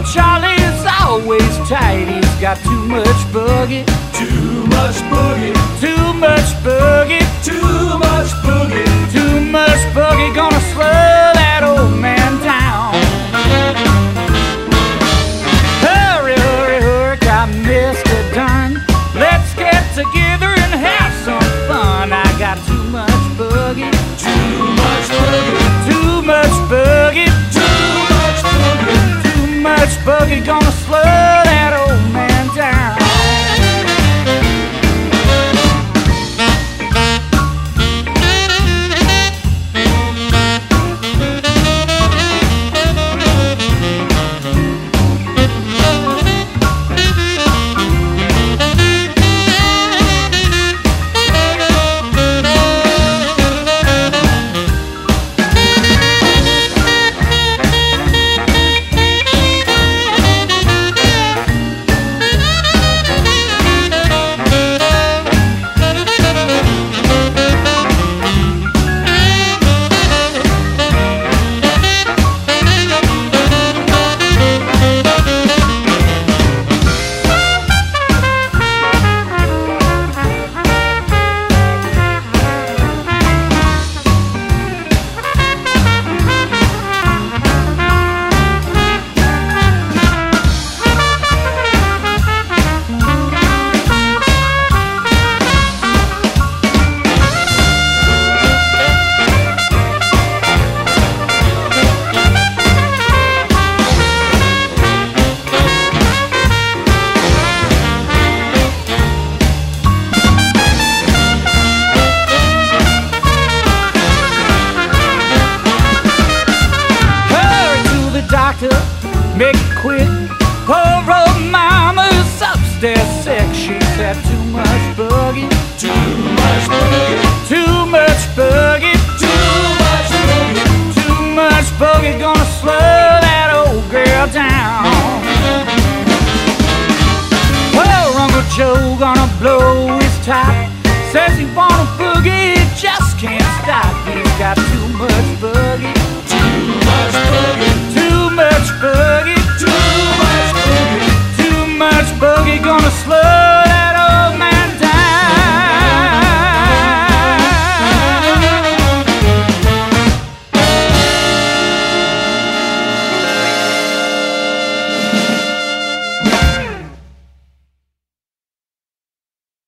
Charlie's always tight, he's got too much boogie. Too much boogie, Too much boogie, too much boogie. too much boogie, gonna slow that old man down. Hurry, hurry, hurry, got Mr. Dunn. Let's get together and have some fun. I got too much boogie, Too much boogie, too much boogie, too much boogie. too much boogie, gonna slow that old man down. Make it quick. Poor old mama's upstairs sick. She's had too much boogie, Too much boogie,